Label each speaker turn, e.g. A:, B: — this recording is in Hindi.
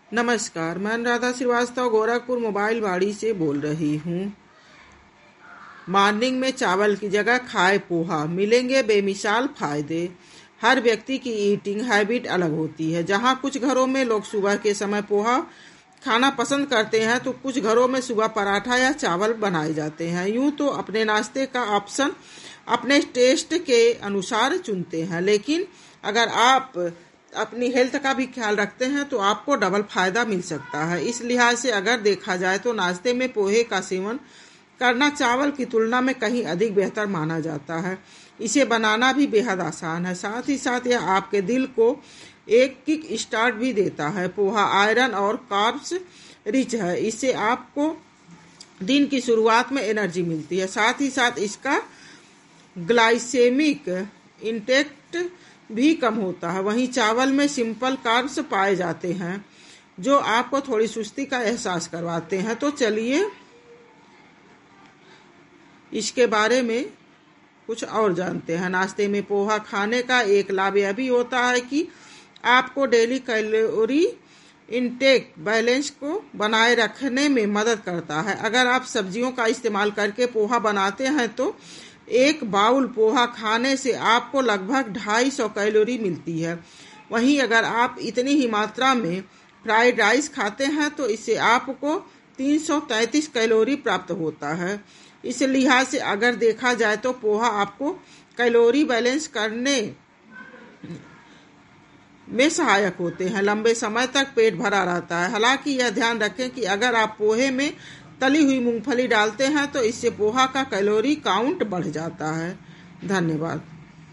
A: नमस्कार, मैं अनुराधा श्रीवास्तव गोरखपुर मोबाइल वाड़ी से बोल रही हूँ। मॉर्निंग में चावल की जगह खाए पोहा, मिलेंगे बेमिसाल फायदे। हर व्यक्ति की ईटिंग हैबिट अलग होती है। जहाँ कुछ घरों में लोग सुबह के समय पोहा खाना पसंद करते हैं तो कुछ घरों में सुबह पराठा या चावल बनाए जाते हैं। यूँ तो अपने नाश्ते का ऑप्शन अपने टेस्ट के अनुसार चुनते हैं, लेकिन अगर आप अपनी हेल्थ का भी ख्याल रखते हैं तो आपको डबल फायदा मिल सकता है। इस लिहाज से अगर देखा जाए तो नाश्ते में पोहे का सेवन करना चावल की तुलना में कहीं अधिक बेहतर माना जाता है। इसे बनाना भी बेहद आसान है, साथ ही साथ यह आपके दिल को एक किक स्टार्ट भी देता है। पोहा आयरन और कार्ब्स रिच है, इससे आपको दिन की शुरुआत में एनर्जी मिलती है। साथ ही साथ इसका ग्लाइसेमिक इंटेक्ट भी कम होता है। वहीं चावल में सिंपल कार्ब्स पाए जाते हैं जो आपको थोड़ी सुस्ती का एहसास करवाते हैं। तो चलिए इसके बारे में कुछ और जानते हैं। नाश्ते में पोहा खाने का एक लाभ यह भी होता है कि आपको डेली कैलोरी इनटेक बैलेंस को बनाए रखने में मदद करता है। अगर आप सब्जियों का इस्तेमाल करके पोहा बनाते हैं तो एक बाउल पोहा खाने से आपको लगभग 250 कैलोरी मिलती है। वहीं अगर आप इतनी ही मात्रा में फ्राइड राइस खाते हैं तो इससे आपको 333 कैलोरी प्राप्त होता है। इस लिहाज से अगर देखा जाए तो पोहा आपको कैलोरी बैलेंस करने में सहायक होते हैं। लंबे समय तक पेट भरा रहता है। हालांकि यह ध्यान रखें कि अगर आप पोहे में तली हुई मूंगफली डालते हैं तो इससे पोहा का कैलोरी काउंट बढ़ जाता है। धन्यवाद।